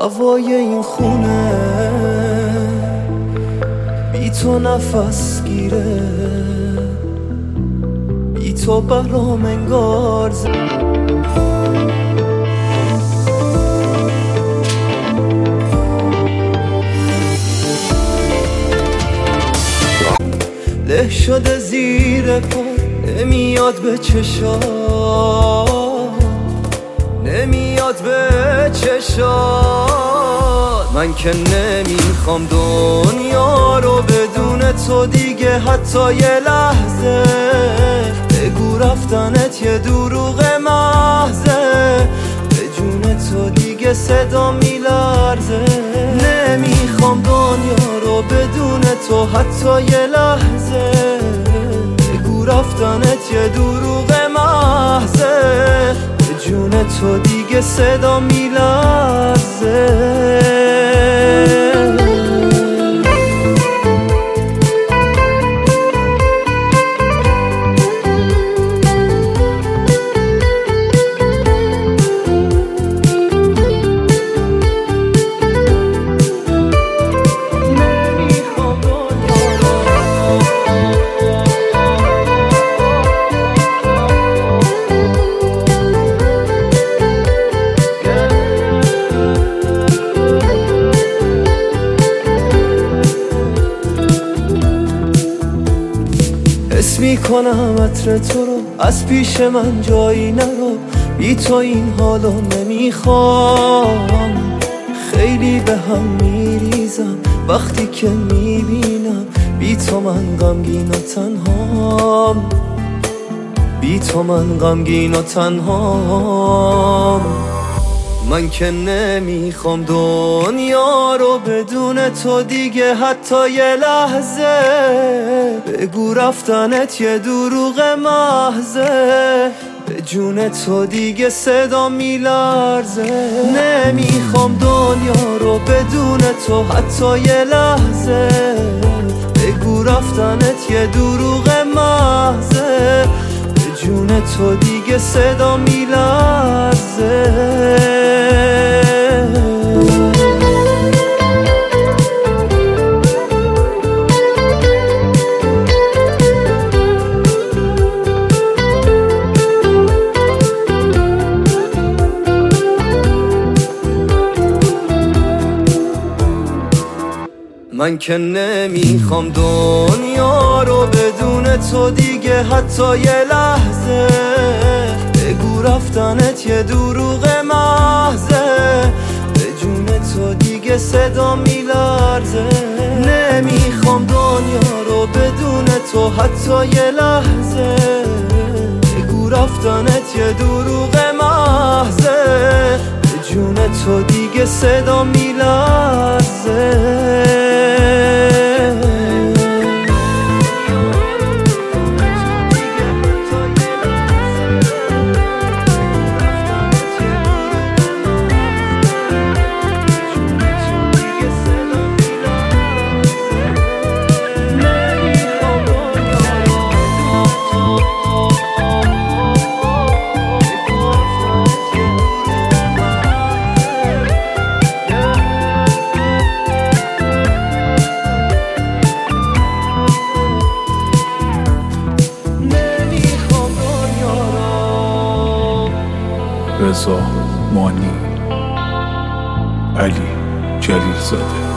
هوای این خونه بی تو نفس گیره، بی تو برام انگار له شده زیر پا، نمیاد به چشات، نمیاد به چشات. من که نمیخوام دنیا رو بدون تو دیگه حتی یه لحظه. بگو رفتنت یه دروغ محضه، به جون تو دیگه صدا میلرزه. نمیخوام دنیا رو بدون تو حتی یه لحظه. بگو رفتنت یه دروغ محضه، به جون تو دیگه صدا میلرزه. حس میکنم عطر تو رو، از پیش من جایی نرو. بی تو این حالو نمیخوام. خیلی به هم میریزم وقتی که میبینم بی تو من غمگین و تنهام. بی تو من غمگین و تنهام. من که نمیخوام دنیا رو بدون تو دیگه حتی یه لحظه. بگو رفتنت یه دروغ محضه، به جون تو دیگه صدا میلرزه. نمیخوام دنیا رو بدون تو حتی یه لحظه. بگو رفتنت یه دروغ محضه، به جون تو دیگه صدا میلرزه. من که نمیخوام دنیا رو بدون تو دیگه حتی یه لحظه. بگو رفتنت یه دروغ محضه، به جون تو دیگه صدا میلرزه. نمیخوام دنیا رو بدون تو حتی یه لحظه. بگو رفتنت یه دروغ محضه، به جون تو دیگه صدا میلرزه. رضا مانی، علی جلیل زاده.